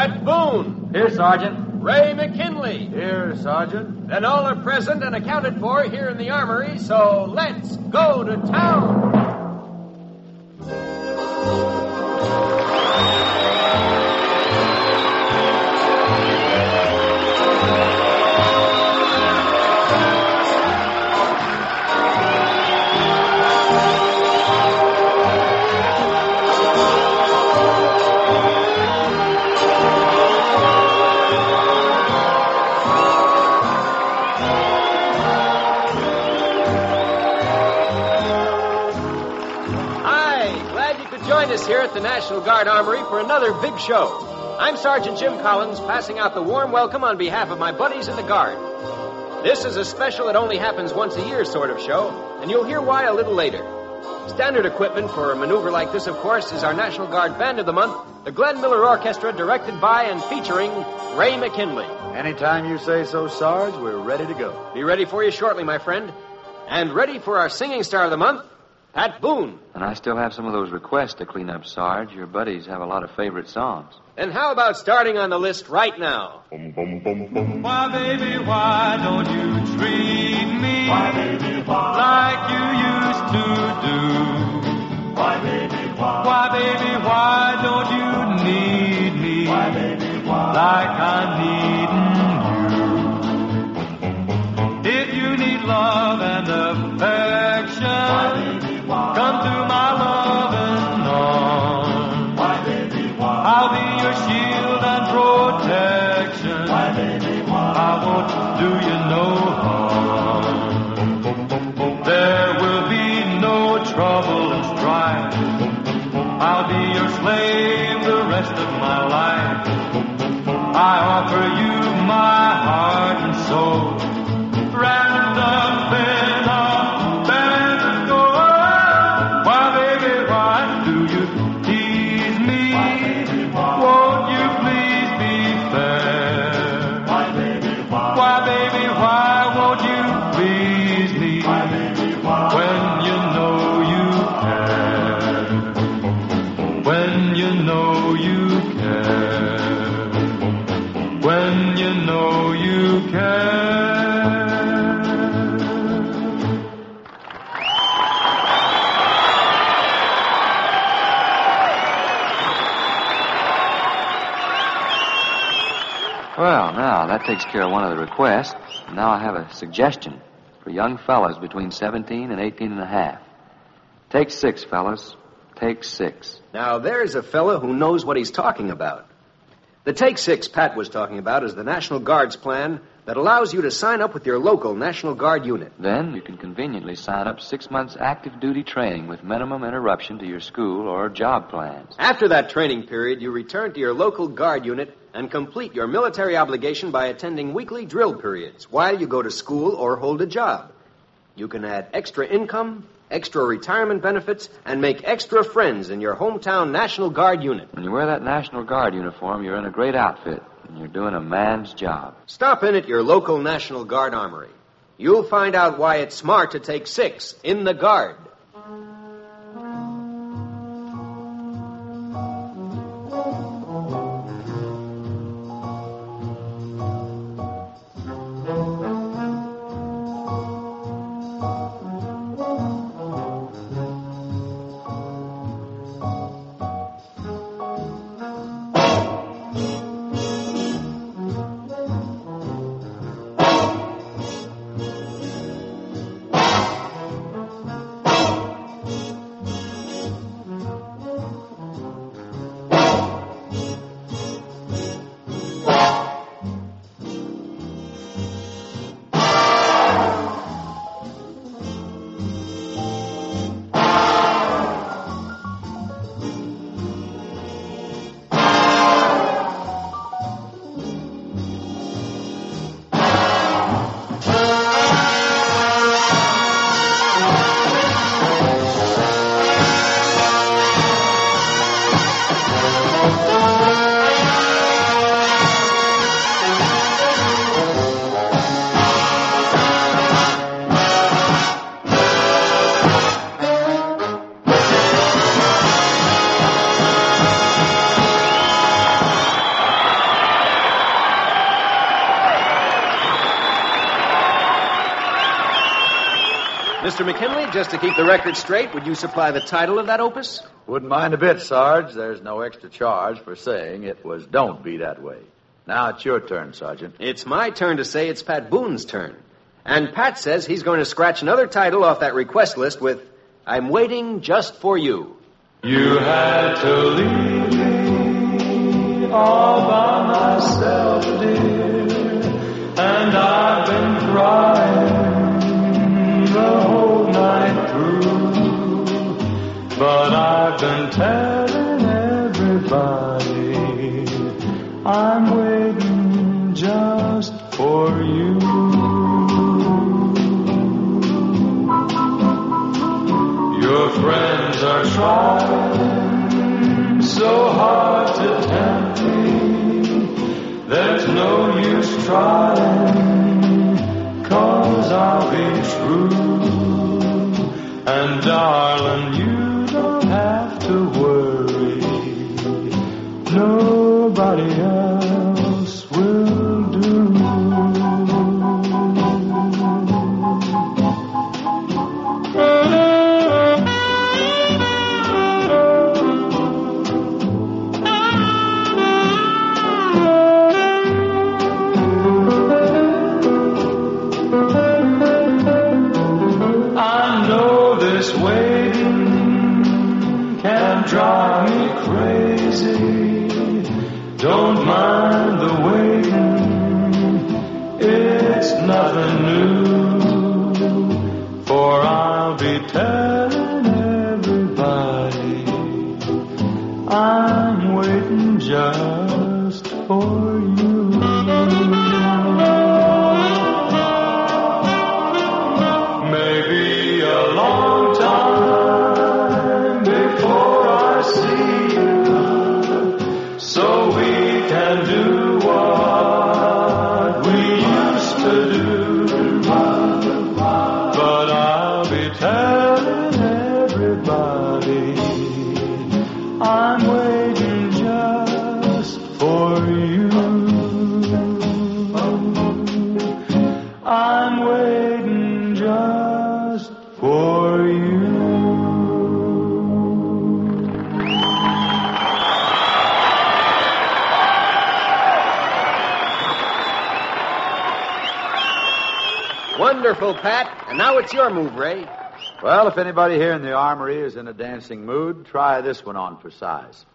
Pat Boone. Here, Sergeant. Ray McKinley. Here, Sergeant. And all are present and accounted for here in the armory, so let's go to town. Here at the National Guard Armory for another big show. I'm Sergeant Jim Collins, passing out the warm welcome on behalf of my buddies in the Guard. This is a special that only happens once a year sort of show, and you'll hear why a little later. Standard equipment for a maneuver like this, of course, is our National Guard Band of the Month, the Glenn Miller Orchestra, directed by and featuring Ray McKinley. Anytime you say so, Sarge, we're ready to go. Be ready for you shortly, my friend. And ready for our singing star of the month, Pat Boone. And I still have some of those requests to clean up, Sarge. Your buddies have a lot of favorite songs. And how about starting on the list right now? Why, baby, why don't you treat me like you used to do? Why, baby, why don't you need me like I'm needing you? If you need love and affection, come to my loving arms. I'll be your shield and protection. I won't do you no harm. There will be no trouble and strife. I'll be your slave the rest of my life. I offer you my heart and soul, wrapped up in a band of gold. Why, baby, why do you tease me? Won't you please be fair? Why, baby, why won't you please me when you know you care? When you know you care. When you know you care. Well, now, that takes care of one of the requests. Now I have a suggestion for young fellas between 17 and 18 and a half. Take 6, fellas. Take 6. Now, there's a fella who knows what he's talking about. The Take 6 Pat was talking about is the National Guard's plan that allows you to sign up with your local National Guard unit. Then you can conveniently sign up 6 months active duty training with minimum interruption to your school or job plans. After that training period, you return to your local Guard unit and complete your military obligation by attending weekly drill periods while you go to school or hold a job. You can add extra income, extra retirement benefits, and make extra friends in your hometown National Guard unit. When you wear that National Guard uniform, you're in a great outfit, and you're doing a man's job. Stop in at your local National Guard armory. You'll find out why it's smart to take 6 in the Guard. Mr. McKinley, just to keep the record straight, would you supply the title of that opus? Wouldn't mind a bit, Sarge. There's no extra charge for saying it was Don't Be That Way. Now it's your turn, Sergeant. It's my turn to say it's Pat Boone's turn. And Pat says he's going to scratch another title off that request list with I'm Waiting Just for You. You had to leave me all by myself, dear, and I've been crying the whole night through, but I've been telling everybody I'm waiting just for you. Your friends are trying so hard to tempt me. There's no use trying, 'cause I'll be true. And darling, you don't have to worry. Nobody else will do. Drive me crazy. Don't mind the waiting. It's nothing new. For I'll be telling everybody I'm waiting just for you. Maybe a long time before I see you, so we can do what we used to do. But I'll be telling everybody I'm waiting just for you. I'm waiting just for you. Wonderful, Pat. And now it's your move, Ray. Well, if anybody here in the armory is in a dancing mood, try this one on for size.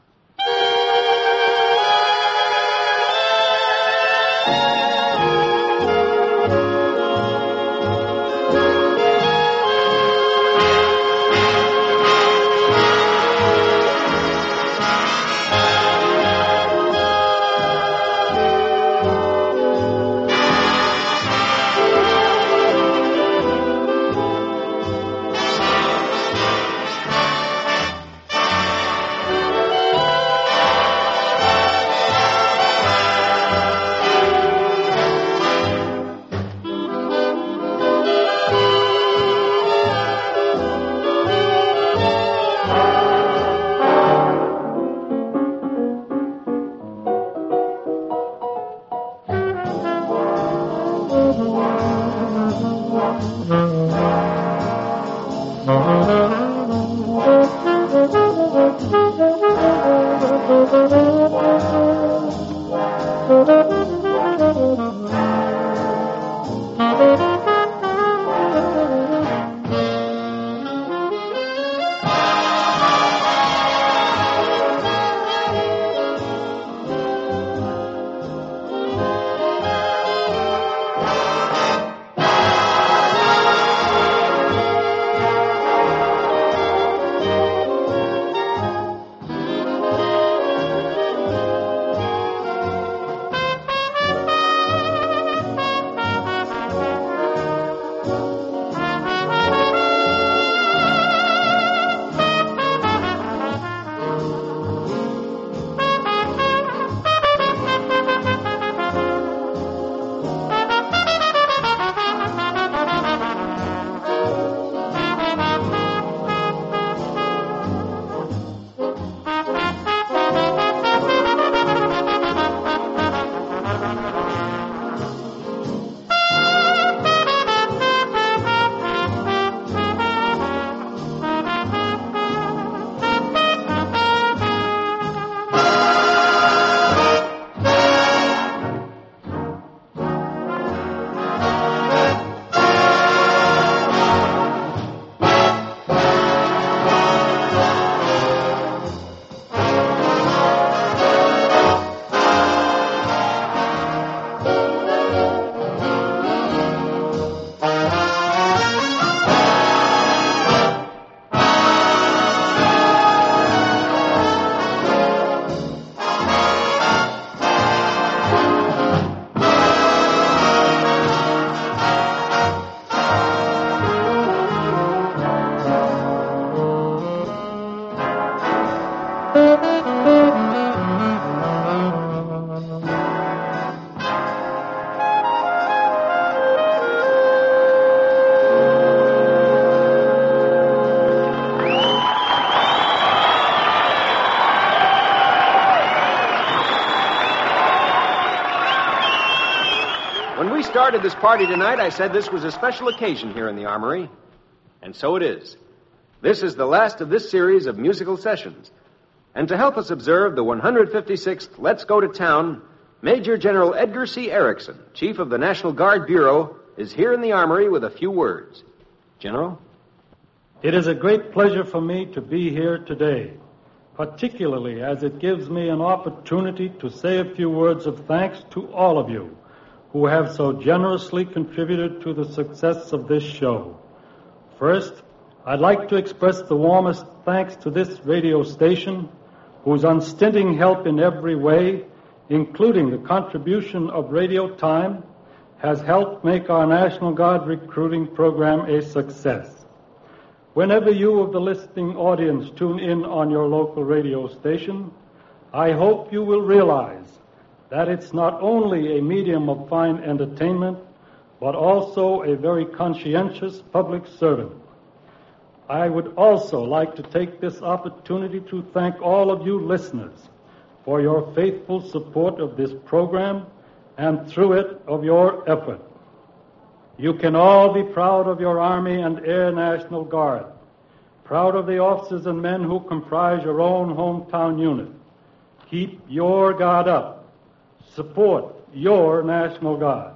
we started this party tonight, I said this was a special occasion here in the Armory. And so it is. This is the last of this series of musical sessions. And to help us observe the 156th Let's Go to Town, Major General Edgar C. Erickson, Chief of the National Guard Bureau, is here in the Armory with a few words. General? It is a great pleasure for me to be here today, particularly as it gives me an opportunity to say a few words of thanks to all of you who have so generously contributed to the success of this show. First, I'd like to express the warmest thanks to this radio station, whose unstinting help in every way, including the contribution of radio time, has helped make our National Guard recruiting program a success. Whenever you of the listening audience tune in on your local radio station, I hope you will realize that it's not only a medium of fine entertainment, but also a very conscientious public servant. I would also like to take this opportunity to thank all of you listeners for your faithful support of this program and through it of your effort. You can all be proud of your Army and Air National Guard, proud of the officers and men who comprise your own hometown unit. Keep your guard up. Support your National Guard.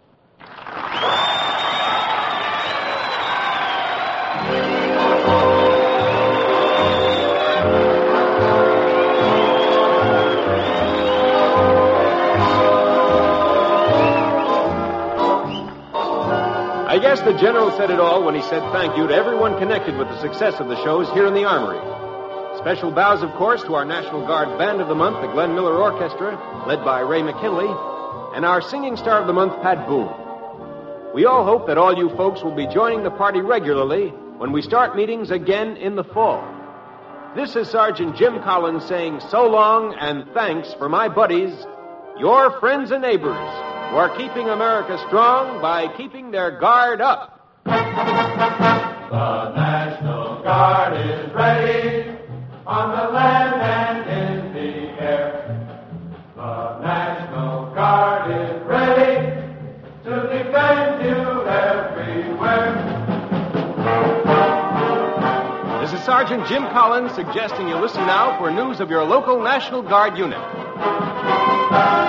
I guess the General said it all when he said thank you to everyone connected with the success of the shows here in the Armory. Special bows, of course, to our National Guard Band of the Month, the Glenn Miller Orchestra, led by Ray McKinley, and our Singing Star of the Month, Pat Boone. We all hope that all you folks will be joining the party regularly when we start meetings again in the fall. This is Sergeant Jim Collins saying so long and thanks for my buddies, your friends and neighbors, who are keeping America strong by keeping their guard up. The National Guard is ready on the land and in the air. The National Guard is ready to defend you everywhere. This is Sergeant Jim Collins suggesting you listen now for news of your local National Guard unit.